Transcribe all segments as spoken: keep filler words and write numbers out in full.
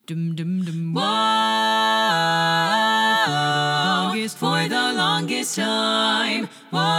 Dum dum dum. Whoa, for the longest time.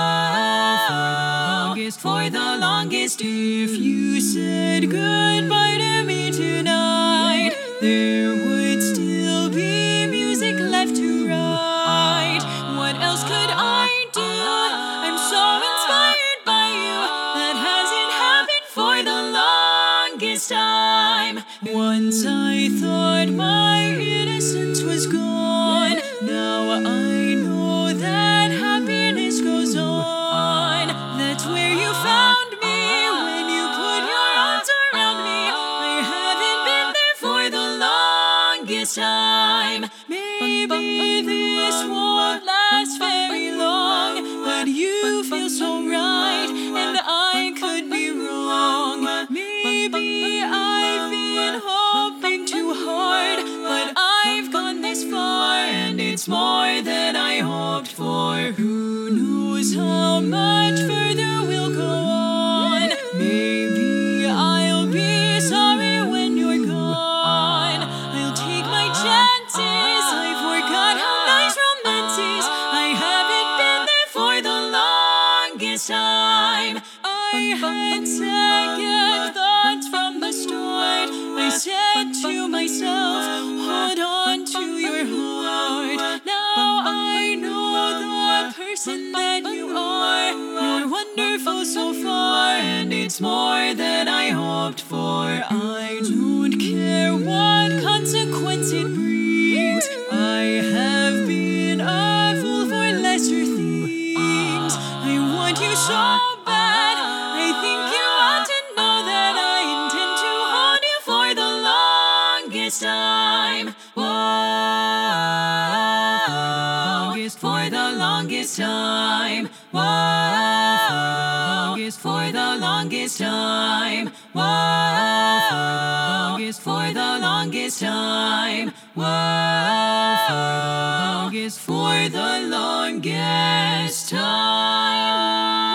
Whoa, for the longest. If you said goodbye to me tonight, there would still be music left to write. What else could I do? I'm so inspired by you. That hasn't happened for the longest time. Once I thought my innocence was gone. Now I know that happiness goes on. That's where you found me when you put your arms around me. I haven't been there for the longest time. Maybe this won't last very long, but you feel so right, and I could be wrong. Maybe I've been hoping too hard, but I've gone this far, and it's more than I hoped for. Who knows how much further we'll go on? Maybe I'll be sorry when you're gone. I'll take my chances. I forgot how nice romance is. I haven't been there for the longest time. I had second thoughts from the start. I said to myself, hold on to your heart. Now I know the person that you are. You're wonderful so far, and it's more than I hoped for. I don't care what consequence it brings. I have been a fool for lesser things. I want you so bad. I think you ought to know that I intend to hold you for the longest time. Whoa, for the longest time. Whoa, for the longest time. Whoa, for the longest time. Whoa, for the longest time.